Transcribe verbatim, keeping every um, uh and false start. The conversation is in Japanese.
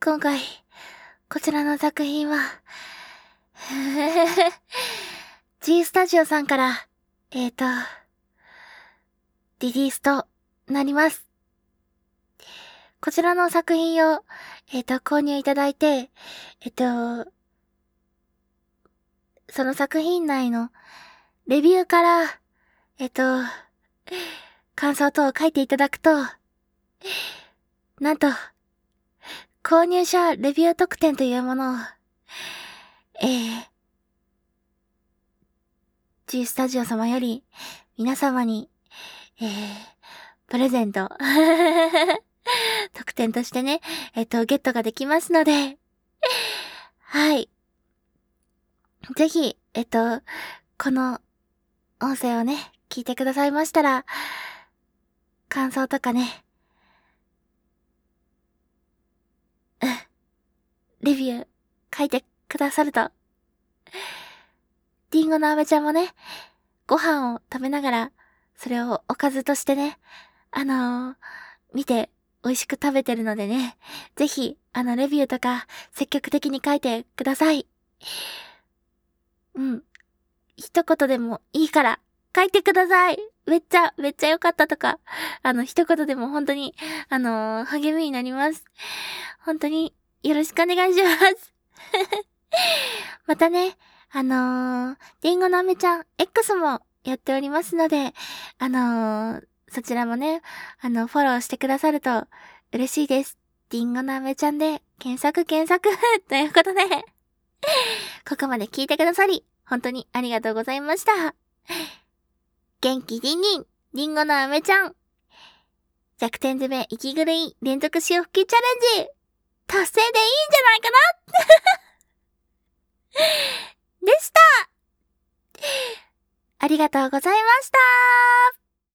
今回、こちらの作品は、G スタジオさんから、えーと、リリースとなります。こちらの作品を、えーと、購入いただいて、えっと、その作品内のレビューから、えっと、感想等を書いていただくと、なんと、購入者レビュー特典というものを、えー、G スタジオ様より皆様に、えー、プレゼント、特典としてね、えっと、ゲットができますので、はい。ぜひ、えっと、この音声をね、聞いてくださいましたら、感想とかね、うん、レビュー書いてくださると、リンゴの飴ちゃんもね、ご飯を食べながら、それをおかずとしてね、あのー、見て美味しく食べてるのでね、ぜひ、あの、レビューとか積極的に書いてください。うん。一言でもいいから、書いてください。めっちゃ、めっちゃ良かったとか、あの、一言でも本当に、あのー、励みになります。本当に、よろしくお願いします。またね、あのー、リンゴの飴ちゃん X もやっておりますので、あのー、そちらもね、あの、フォローしてくださると嬉しいです。リンゴの飴ちゃんで検索検索ということで、ここまで聞いてくださり、本当にありがとうございました。元気りんりん、リンゴの飴ちゃん。弱点攻め息狂い連続潮吹きチャレンジ達成でいいんじゃないかなでした。ありがとうございました。